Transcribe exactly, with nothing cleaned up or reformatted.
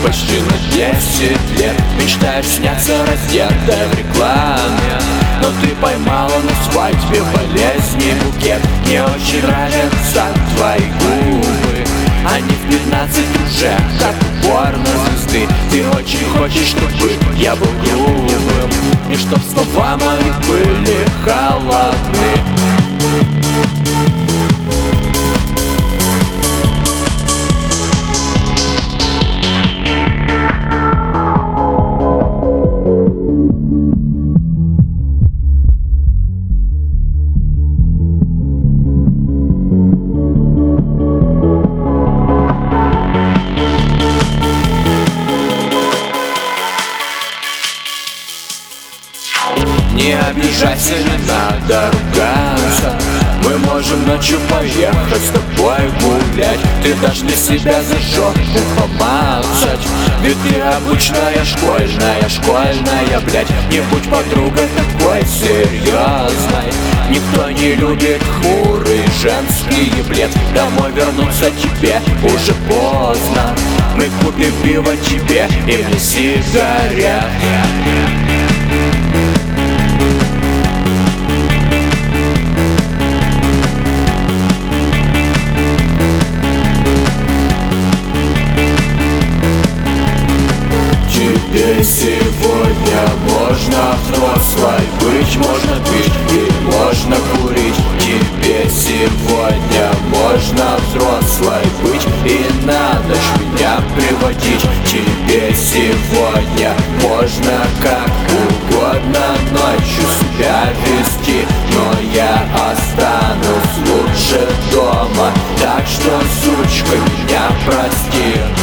почти на десять лет. Мечтаешь сняться раздетой в рекламе, но ты поймала на свадьбе болезни букет. Мне очень нравятся твои губы, они в пятнадцать уже как у порнозвезды. Ты очень хочешь, чтобы я был грубым, и чтоб слова мои были холодны. Не обижайся, не надо ругаться. Мы можем ночью поехать с тобой гулять. Ты дашь для себя за жопу помацать, ведь ты обычная школьная, школьная, блядь. Не будь подругой такой серьезной. Никто не любит хмурый женский бред. Домой вернуться тебе уже поздно. Мы купим пиво тебе и мне сигарет. Тебе сегодня можно взрослой быть, можно пить и можно курить. Тебе сегодня можно взрослой быть и на ночь меня приводить. Тебе сегодня можно как угодно ночью себя вести, но я останусь лучше дома, так что, сучка, меня прости.